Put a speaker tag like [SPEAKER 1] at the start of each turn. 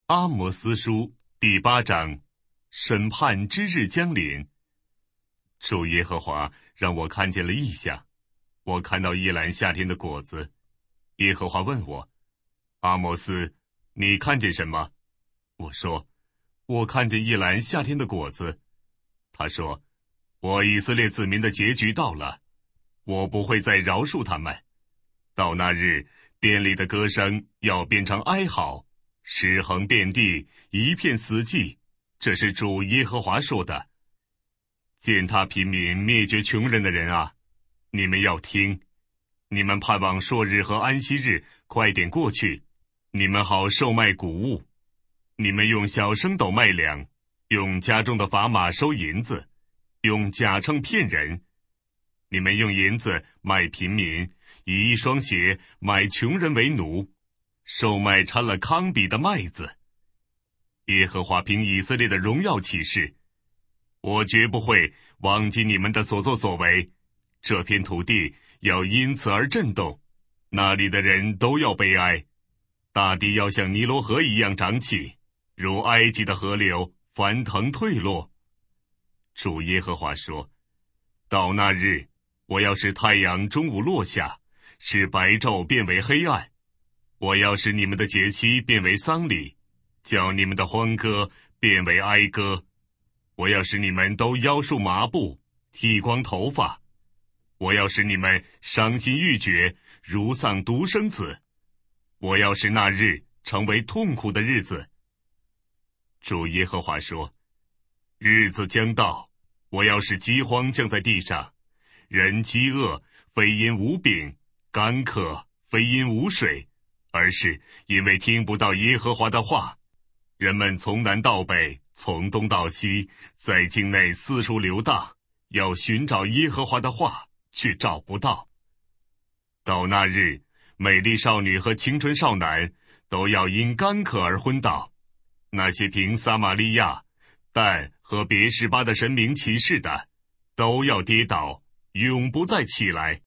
[SPEAKER 1] 阿摩斯书第8章，审判之日将临。主耶和华让我看见了异象，我看到一篮夏天的果子。耶和华问我：阿摩斯，你看见什么？我说：我看见一篮夏天的果子。他说：我以色列子民的结局到了，我不会再饶恕他们。到那日，殿里的歌声要变成哀嚎，尸横遍地，一片死寂。这是主耶和华说的。践踏贫民、灭绝穷人的人啊，你们要听。你们盼望朔日和安息日快点过去，你们好售卖谷物。你们用小升斗卖粮，用家中的砝码收银子，用假秤骗人。你们用银子卖贫民，以一双鞋买穷人为奴，售卖掺了糠秕的麦子。耶和华凭以色列的荣耀起誓，我绝不会忘记你们的所作所为。这片土地要因此而震动，那里的人都要悲哀。大地要像尼罗河一样涨起，如埃及的河流翻腾退落。主耶和华说：到那日，我要使太阳中午落下，使白昼变为黑暗。我要使你们的节期变为丧礼，叫你们的欢歌变为哀歌。我要使你们都腰束麻布，剃光头发。我要使你们伤心欲绝，如丧独生子。我要使那日成为痛苦的日子。主耶和华说：日子将到，我要使饥荒降在地上，人饥饿，非因无饼；干渴，非因无水，而是因为听不到耶和华的话。人们从南到北，从东到西，在境内四处流荡，要寻找耶和华的话，却找不到。到那日，美丽少女和青春少男都要因干渴而昏倒。那些凭撒玛利亚、但和别是巴的神明起誓的，都要跌倒，永不再起来。